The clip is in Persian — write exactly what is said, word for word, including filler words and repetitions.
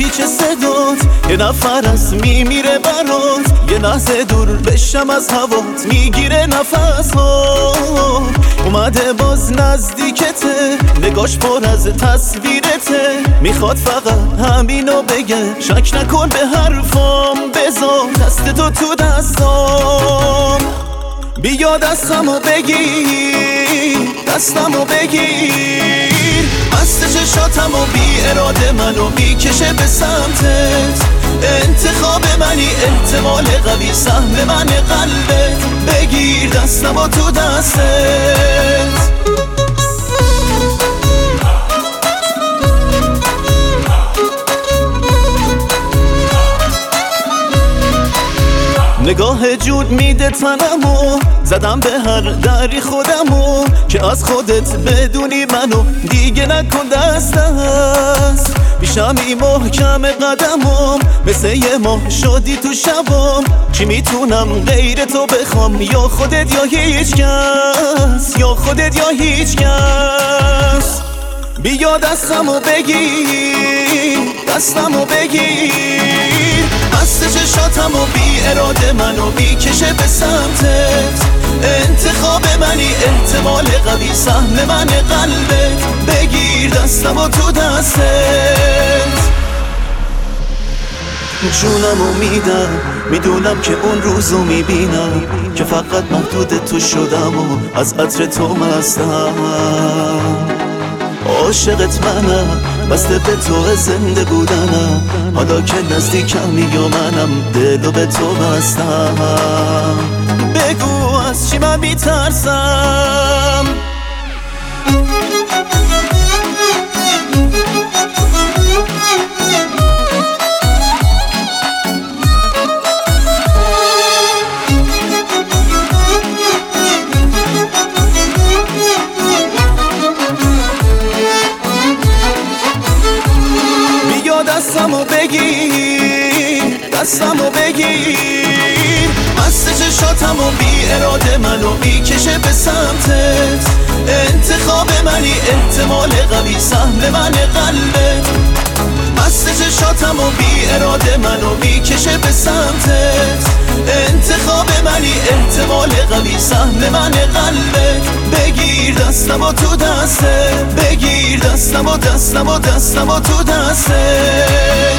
پیچ صدات یه نفر از میمیره برات، یه لحظه دور بشم از هوات میگیره نفس ها. اومده باز نزدیکته، نگاش پر از تصویرته، میخواد فقط همینو بگه، شک نکن به حرفام، بذار دست تو تو دستام. بیا دستمو بگیر، دستمو بگیر، مست چشاتمو بی اراده منو میکشه به سمتت. انتخاب منی، احتمال قوی سهم من قلبت، بگیر دستمو تو دستت. نگاه جود میده تنمو، زدم به هر دری خودمو، که از خودت بدونی منو دیگه نکن دست دست. بیشمی محکم قدمم، مثل یه ماه شدی تو شبام، چی میتونم غیر تو بخوام، یا خودت یا هیچ کس، یا خودت یا هیچ کس. بیا دستمو بگیر، دستمو بگیر، مست چشاتمو بی اراده منو میکشه به سمتت. انتخاب منی، احتمال قوی سهم من قلبت، بگیر دستمو تو دستت. جونمو میدم، میدونم که اون روزو میبینم که فقط محدود تو شدم و از عطر تو مستم. عاشقت منم، بسته به تو زنده بودنم، حالا که نزدیکمی یا منم دلو به تو بستم. بگو از چی من میترسم. دستمو بگیر، دستمو بگیر، مست چشاتمو بی اراده منو میکشه به سمتت. انتخاب منی، احتمال قوی سهم من قلبت، مست چشاتمو بی اراده منو میکشه به سمتت. انتخاب منی، احتمال قوی سهم من قلبت، بگیر دستمو تو دستت، بگیر دستمو دستمو دستمو تو دستت.